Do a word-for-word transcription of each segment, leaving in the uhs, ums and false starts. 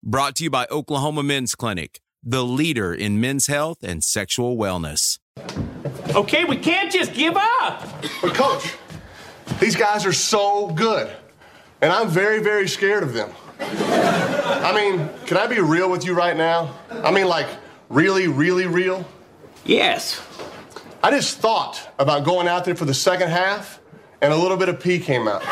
Brought to you by Oklahoma Men's Clinic, the leader in men's health and sexual wellness. Okay, we can't just give up. But, Coach, these guys are so good, and I'm very, very scared of them. I mean, can I be real with you right now? I mean, like, really, really real? Yes. I just thought about going out there for the second half, and a little bit of pee came out.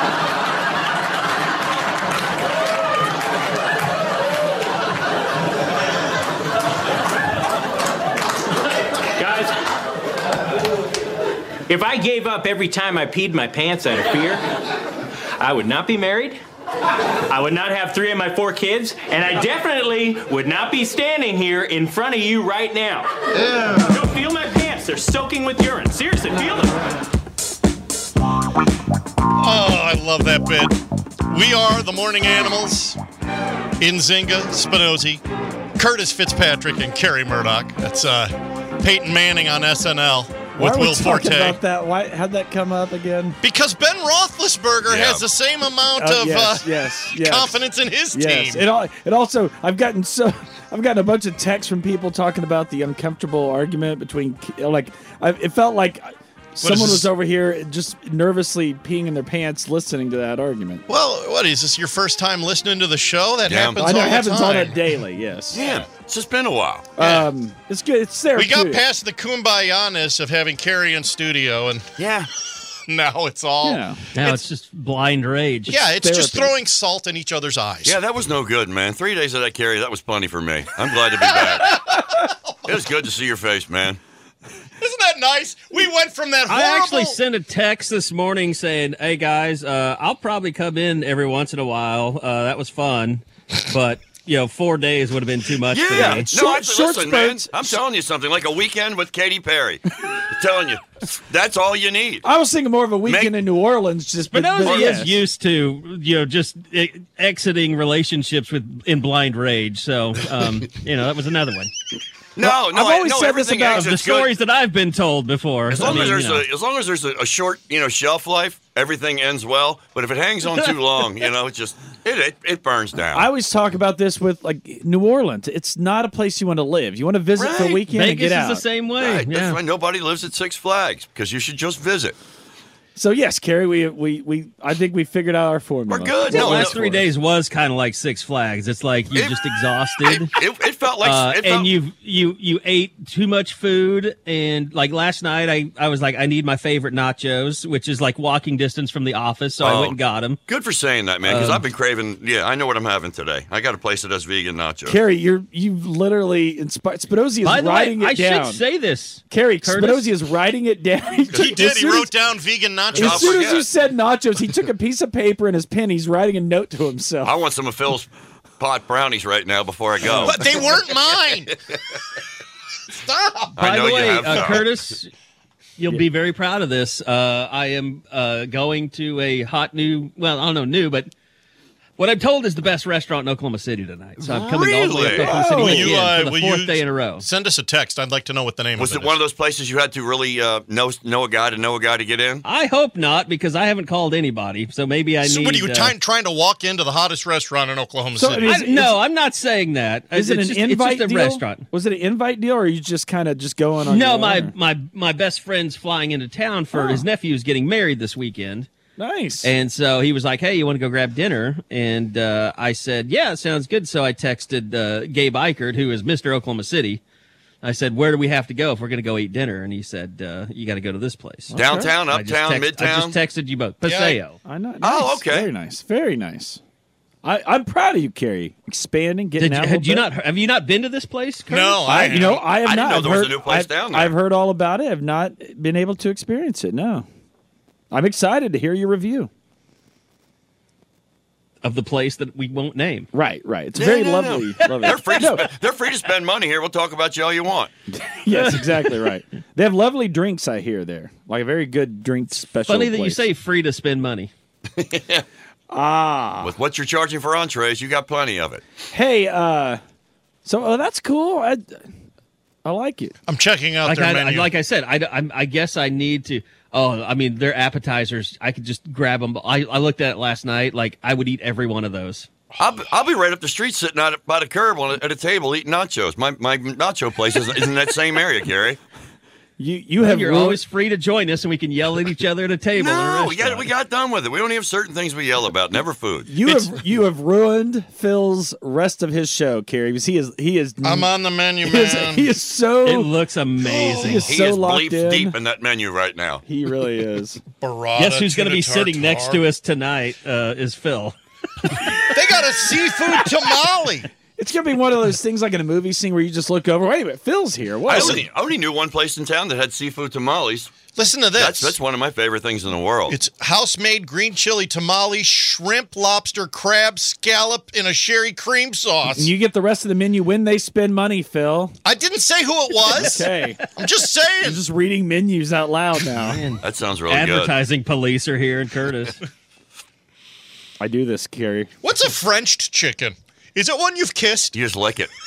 Guys, if I gave up every time I peed my pants out of fear, I would not be married. I would not have three of my four kids, and I definitely would not be standing here in front of you right now. Yeah. No, feel my pants. They're soaking with urine. Seriously, feel them. Oh, I love that bit. We are the Morning Animals. Nzinga, Spinozzi, Curtis Fitzpatrick, and Kerry Murdoch. That's uh, Peyton Manning on S N L. Why With are we Will talking Forte. about that? Why, how'd that come up again? Because Ben Roethlisberger Yeah. has the same amount Uh, of yes, uh, yes, yes. confidence in his Yes. team. It, al- it also, I've gotten so, I've gotten a bunch of texts from people talking about the uncomfortable argument between, like, I, it felt like someone this? was over here just nervously peeing in their pants listening to that argument. Well, what is this, your first time listening to the show? That Yeah. happens I know all it happens the on time. a daily, yes. Yeah, it's just been a while. Yeah. Um, it's good. It's We therapeutic. got past the kumbaya-ness of having Kerry in studio, and Yeah. now it's all... Yeah. Now It's- it's, just blind rage. Yeah, it's just therapy. throwing salt in each other's eyes. Yeah, that was no good, man. Three days of that carry, that was plenty for me. I'm glad to be back. It was good to see your face, man. Isn't that nice? We went from that horrible... I actually sent a text this morning saying, hey, guys, uh, I'll probably come in every once in a while. Uh, that was fun. But, you know, four days would have been too much for Yeah. me. No, Short- I, short listen, man. spurts. I'm telling you something. Like a weekend with Katy Perry. I'm telling you, that's all you need. I was thinking more of a weekend Make- in New Orleans. Just, But but, Nosy but yes. is used to, you know, just e- exiting relationships with in blind rage. So, um, you know, that was another one. No, no, I've I- always no, said this everything about- exits Of the good. stories that I've been told before. As I long mean, as there's you know. a, as long as there's a, a short, you know, shelf life, everything ends well. But if it hangs on too long, you know, it just it it, it burns down. I always talk about this with like New Orleans. It's not a place you want to live. You want to visit for a Right. weekend and Vegas get is out. the same way. Right, yeah. that's why nobody lives at Six Flags, because you should just visit. So yes, Kerry, we we we I think we figured out our formula. We're good. The No, last no, three days was kind of like Six Flags. It's like you're It- just exhausted. It, it, it felt like Uh, it felt, and you you you ate too much food, and like last night, I, I was like, I need my favorite nachos, which is like walking distance from the office, so I Oh. went and got them. Good for saying that, man, because Um, I've been craving. Yeah, I know what I'm having today. I got a place that does vegan nachos. Kerry, you're you've literally inspired. Spinozzi is By the way, writing I it down. should say this. Kerry, Curtis? Spinozzi is writing it down. He, took- He did. as He soon wrote as, down vegan nachos. As soon as forget. you said nachos, he took a piece of paper and his pen. He's writing a note to himself. I want some of Phil's pot brownies right now before I go. But they weren't mine. Stop. I By know the you way, have uh, some. Curtis, you'll be very proud of this. Uh, I am uh, going to a hot new, well, I don't know, new, but what I'm told is the best restaurant in Oklahoma City tonight. So I'm coming all the way up to Really? Oklahoma City Will again you, uh, for the will fourth you day in a row. Send us a text. I'd like to know what the name Was of it it one is. of those places you had to really uh, know know a guy to know a guy to get in? I hope not, because I haven't called anybody. So maybe I So need. what are you uh, trying, trying to walk into the hottest restaurant in Oklahoma So City? it is- I, no, I'm not saying that. Is it it's an just, invite It's just a deal? restaurant. Was it an invite deal, or are you just kind of just going on? No, your my, own, or- my my best friend's flying into town for Oh. his nephew's getting married this weekend. nice. And so he was like, hey, you want to go grab dinner? And uh, I said, yeah, it sounds good. So I texted uh, Gabe Eichert, who is Mister Oklahoma City. I said, where do we have to go if we're going to go eat dinner? And he said, uh, you got to go to this place. Downtown, I just uptown, text- I midtown. just texted you both. Paseo. I know. Nice. Oh, okay. Very nice. Very nice. I, I'm proud of you, Kerry. Expanding, getting Did you, out. a had you little not? Have you not been to this place? Curtis? No, I, I, you know, I have I didn't not. know I've there was a heard- new place I've- down there. I've heard all about it. I've not been able to experience it. No, I'm excited to hear your review. Of the place that we won't name. Right, right. It's No, very no, no. lovely. lovely. They're free, to No, spend, they're free to spend money here. We'll talk about you all you want. yes, exactly right. They have lovely drinks. I hear there, like a very good drink special. Funny that you place. say free to spend money. Ah, With what you're charging for entrees, you got plenty of it. hey, uh, so oh, that's cool. I, I like it. I'm checking out Like their I, menu. like I said, I, I, I guess I need to. Oh, I mean, their appetizers. I could just grab them. I, I looked at it last night. Like I would eat every one of those. I'll, be- I'll be right up the street sitting out by the curb on a, at a table eating nachos. My my nacho place is, is in that same area, Gary. You you have You're ruined- always free to join us, and we can yell at each other at a table. in a No, we got restaurant. we got done with it. We only have certain things we yell about, never food. You have you have ruined Phil's rest of his show, Carrie, because he is he is I'm on the menu, he is, man. he is so It looks amazing. he is He so is locked bleep in. deep in that menu right now. He really is. Burrata, Guess who's going to tuna be sitting tartare. next to us tonight uh, is Phil. They got a seafood tamale. It's gonna be one of those things like in a movie scene where you just look over. Wait a minute, Phil's here. What? I is only, it? I only knew one place in town that had seafood tamales. Listen to this. That's that's one of my favorite things in the world. It's house-made green chili tamale, shrimp, lobster, crab, scallop in a sherry cream sauce. And you get the rest of the menu when they spend money, Phil. I didn't say who it was. Okay, I'm just you're saying. just reading menus out loud now. Man, that sounds really good. advertising police are here in Curtis. I do this, Carrie. What's a Frenched chicken? Is it one you've kissed? You just lick it.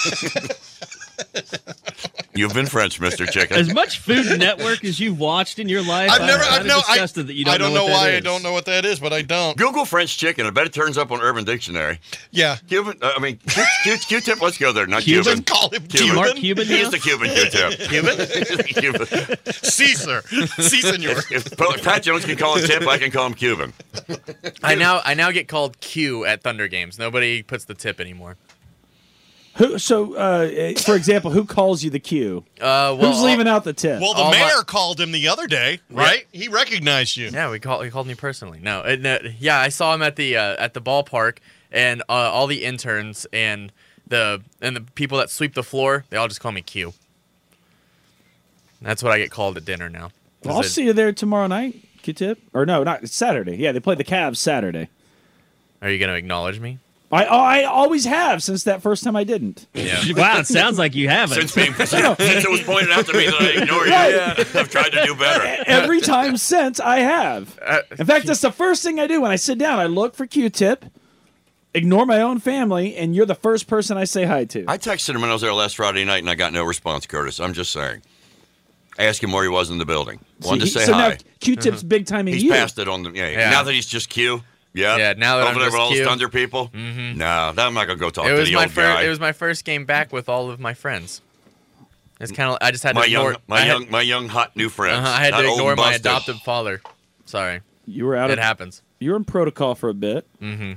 You've been French, Mister Chicken. As much Food Network as you've watched in your life, I've never. I'm I've kinda no. I, disgusted that you don't, I don't know, know, what that why is. I don't know what that is, but I don't. Google French chicken. I bet it turns up on Urban Dictionary. Yeah. Cuban. Uh, I mean, Q, Q, Q-tip. Let's go there. Not Cuban? Cuban. Call him Cuban. Cuban. Mark Cuban He now? is the Cuban Q-tip. Cuban? Cuban. Caesar. Si, senor. If, if Pat Jones can call him Tip, I can call him Cuban. I now I now get called Q at Thunder games. Nobody puts the tip anymore. Who? So, uh, for example, who calls you the Q? Uh, well, Who's leaving out the tip? Well, the All my- mayor called him the other day, right? He recognized you. Yeah, we call he called me personally. No, it, no yeah, I saw him at the uh, at the ballpark, and uh, all the interns and the and the people that sweep the floor, they all just call me Q. That's what I get called at dinner now. Well, I'll Is it- see you there tomorrow night, Q-tip. Or no, not it's Saturday. Yeah, they play the Cavs Saturday. Are you gonna acknowledge me? I I always have since that first time I didn't. Yeah. Wow, it sounds like you haven't. Since, being, since, since it was pointed out to me that I ignore you, I've tried to do better. Every time since I have. Uh, In fact, that's the first thing I do when I sit down. I look for Q-tip, ignore my own family, and you're the first person I say hi to. I texted him when I was there last Friday night, and I got no response, Curtis. I'm just saying. Ask him where he was in the building. Wanted See, to say so hi. now Q-tip's big timing He's you. passed it on the. Yeah, Yeah. Now that he's just Q. Yeah. Yeah, now that over I'm there just with all Q. those Thunder people. Mm-hmm. No, that I'm not gonna go talk It to was the my old first. guy. It was my first game back with all of my friends. It's kind of. I just had to my ignore. young, my I had- young, my young hot new friends. uh-huh, I had Not to old ignore and my busted. adoptive father. Sorry, You were out it of. happens. You were in protocol for a bit.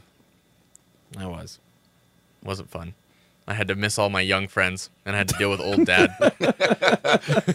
I was. Wasn't fun. I had to miss all my young friends, and I had to deal with old dad.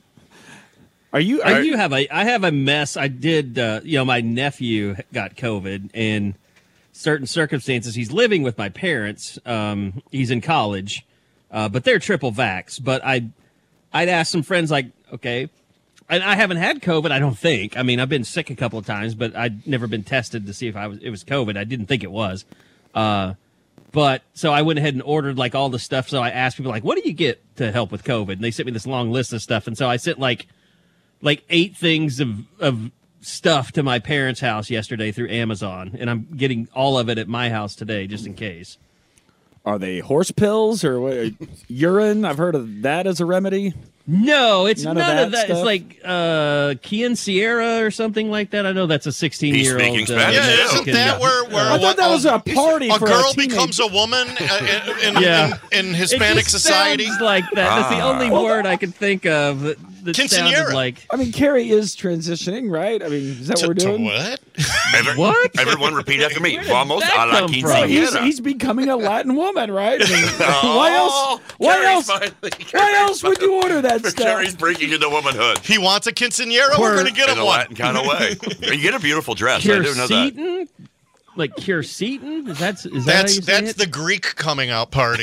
Are you? I Are do have a I have a mess. I did uh, you know, my nephew got COVID and certain circumstances. He's living with my parents. Um, he's in college, uh, but they're triple vax. But I I'd ask some friends like, okay, and I haven't had COVID. I don't think. I mean, I've been sick a couple of times, but I'd never been tested to see if I was it was COVID. I didn't think it was. Uh, but so I went ahead and ordered like all the stuff. So I asked people like, what do you get to help with COVID? And they sent me this long list of stuff. And so I sent like. like eight things of, of stuff to my parents' house yesterday through Amazon, and I'm getting all of it at my house today just in case. Are they horse pills or what, urine? I've heard of that as a remedy. No, it's None none, of of that that. It's stuff? like uh, Kian Sierra or something like that. I know that's a sixteen-year-old. speaking Spanish, Yeah, Yeah, isn't Mexican, that uh, where, where I thought that was a party a for girl a teenage- becomes a woman uh, in, in, Yeah. in, in it Hispanic just society? sounds like that. That's the Ah. only word I can think of that, that sounded Quinceañera. like. I mean, Carrie is transitioning, right? I mean, is that To, what we're to doing? what? Every- What? Everyone repeat after me. Where did Vamos that a la come from? Right, he's, quinceañera. he's becoming a Latin woman, right? I mean, Oh, why else? Why Carrie's else? finally- Why Carrie's else would you finally- order that stuff? Carrie's breaking into womanhood He wants a quinceañera. We're going to get in him a one. Latin kind of way. You get a beautiful dress. I do know that. Quercetin? Like quercetin? Is that, is that That's how you say that's it? the Greek coming out party.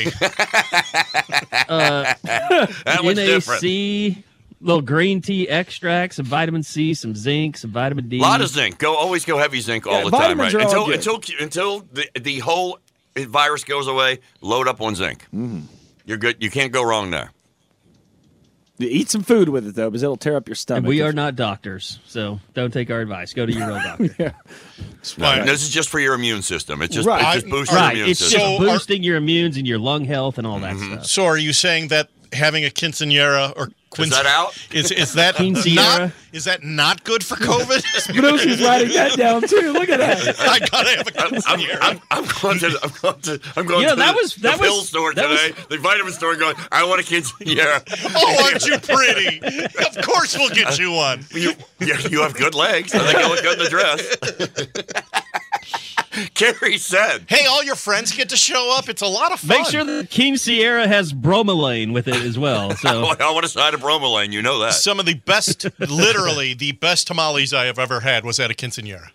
That one's different. N A C, little green tea extract, some vitamin C, some zinc, some vitamin D. A lot of zinc. Go always go heavy zinc all Yeah, the time, right? vitamins are all Until good. until until the the whole virus goes away. Load up on zinc. Mm-hmm. You're good. You can't go wrong there. You eat some food with it though, because it'll tear up your stomach. And we if- are not doctors, so don't take our advice. Go to your real doctor. No, this is just for your immune system. It's just Right. it just boosts Right, your immune it's just system. So are- boosting your immunes and your lung health and all that stuff. So are you saying that having a quinceañera or Quince- Is that out? Is is that Quinceañera. not is that not good for COVID? Spinosi's writing that down too. Look at that. I gotta have a I'm, quinceañera. I'm, I'm going to I'm going to I'm going You know, to that the, was- that the pill was- store that was- today, the vitamin store, going. I want a quinceañera. Oh, aren't you pretty? Of course we'll get you one. You, you you have good legs. I think I look good in the dress. Carrie said, Hey, all your friends get to show up. It's a lot of fun. Make sure the Quinceañera has bromelain with it as well. So I want a side of bromelain. You know that. Some of the best, literally the best tamales I have ever had was at a quinceañera.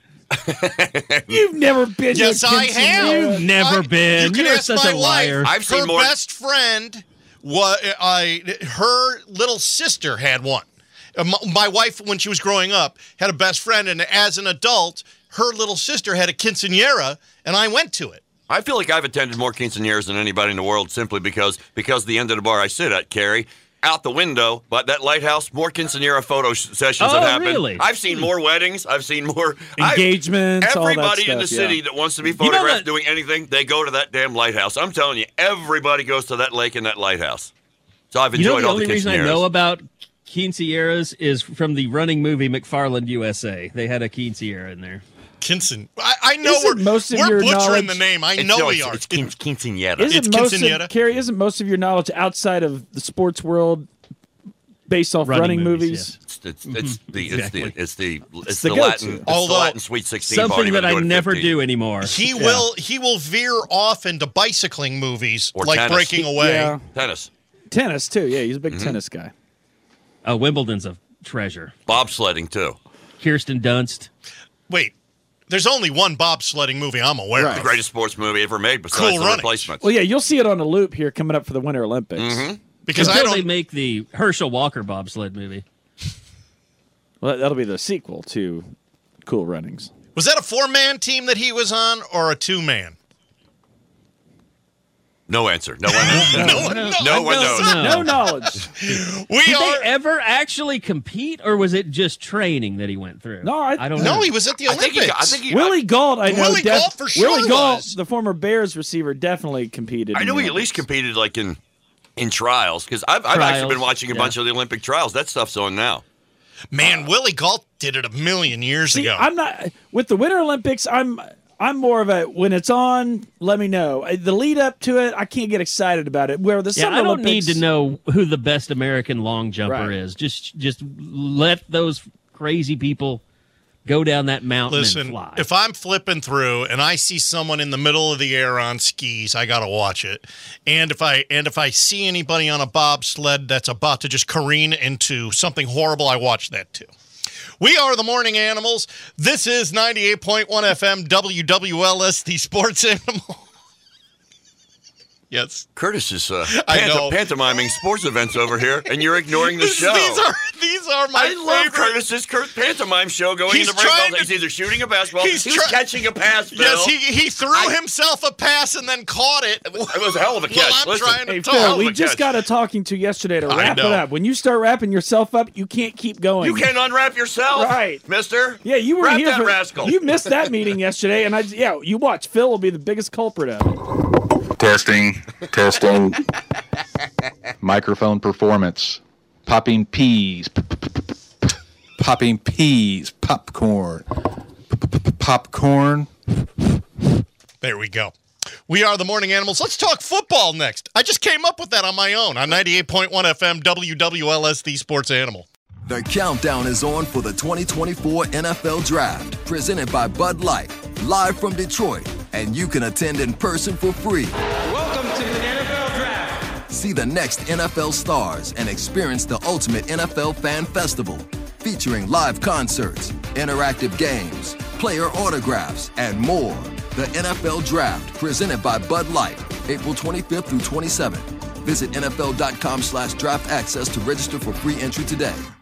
You've never been Yes, to a I have. quinceañera. never I- been. You can You're ask such my a liar. wife. I've seen her more- best friend, was, I, her little sister had one. Uh, My, my wife, when she was growing up, had a best friend, and as an adult, her little sister had a quinceañera, and I went to it. I feel like I've attended more quinceañeras than anybody in the world simply because because the end of the bar I sit at, Carrie, out the window, but that lighthouse, more quinceañera photo sh- sessions Oh, have happened. really? I've seen more weddings. I've seen more Engagements, I've, all that everybody in the stuff, yeah. city that wants to be know photographed that- doing anything, they go to that damn lighthouse. I'm telling you, everybody goes to that lake and that lighthouse. So I've You know, enjoyed the all only the reason I quinceañeras. know about quinceañeras is from the running movie McFarland U S A. They had a quinceañera in there. Quincean. I, I know Isn't we're, most of we're your butchering knowledge- the name. I It's- know no, we it's, are. It's quin- quinceañera. Isn't It's most quinceañera? of, Carrie, isn't most of your knowledge outside of the sports world based off Running running, movies, movies? It's, it's, it's the it's Exactly. the it's the it's, the the, go-to. Latin it's Although- the Latin Sweet Sixteen party. Something when that they I go to never fifteen. do anymore. He will he will veer off into bicycling movies Or like tennis. Breaking Away. Yeah. Tennis, Tennis, too. Yeah, he's a big Mm-hmm. tennis guy. Uh, Wimbledon's a treasure. bobsledding too. Kirsten Dunst. Wait, there's only one bobsledding movie I'm aware Right. The of. greatest sports movie ever made besides Cool The Runnings. Replacements. Well, yeah, you'll see it on a loop here coming up for the Winter Olympics. Mm-hmm. Because I Until they don't. make the Herschel Walker bobsled movie. Well, that'll be the sequel to Cool Runnings. Was that a four-man team that he was on, or a two-man? No answer. No one knows. No one knows. No one knows. No. No knowledge. We Did are. they ever actually compete, or was it just training that he went through? No, I- I don't know. No, he was at the I Olympics. think he. I think he. Willie Gault, I know. Willie Gault for sure Willie Gault, was. the former Bears receiver, definitely competed. I in know the he at least Olympics. competed like in in trials because I've, I've Trials, actually been watching a yeah. bunch of the Olympic trials. That stuff's on now. Man, Willie Gault did it a million years See, ago. I'm not with the Winter Olympics. I'm I'm more of a when it's on. Let me know. Uh, The lead up to it, I can't get excited about it. Where the Yeah, Summer I don't Olympics, need to know who the best American long jumper Right. is. Just just let those crazy people go down that mountain and Listen, fly. if I'm flipping through and I see someone in the middle of the air on skis, I gotta watch it. And if I and if I see anybody on a bobsled that's about to just careen into something horrible, I watch that too. We are the Morning Animals. This is ninety-eight point one F M W W L S, the Sports Animal. Yes. Curtis is uh, I panto- know. pantomiming sports events over here, and you're ignoring the This- show. These are these are my I love favorite. Curtis's Kurt pantomime show going He's into break. all trying day. to- He's either shooting a basketball, He's he's, try- catching a pass. Phil. Yes, he he threw I- himself a pass and then caught it. It was a hell of a catch. Well, I'm Listen, trying to Hey talk. Phil, hell of we a just catch. got a talking to yesterday to I wrap it know. up. When you start wrapping yourself up, you can't keep going. You can't unwrap yourself, Right. Mister. Yeah, you were Wrap here that for rascal. You missed that meeting yesterday, and I yeah, you watch. Phil will be the biggest culprit of it. Testing, testing. Microphone performance. Popping peas. P- p- p- p- Popping peas. Popcorn. P- p- p- Popcorn. There we go. We are the Morning Animals. Let's talk football next. I just came up with that on my own on ninety-eight point one F M W W L S, the Sports Animal. The countdown is on for the twenty twenty-four N F L Draft, presented by Bud Light, live from Detroit, and you can attend in person for free. Welcome to the N F L Draft. See the next N F L stars and experience the ultimate N F L fan festival, featuring live concerts, interactive games, player autographs, and more. The N F L Draft, presented by Bud Light, April twenty-fifth through twenty-seventh. Visit N F L dot com slash draft access to register for free entry today.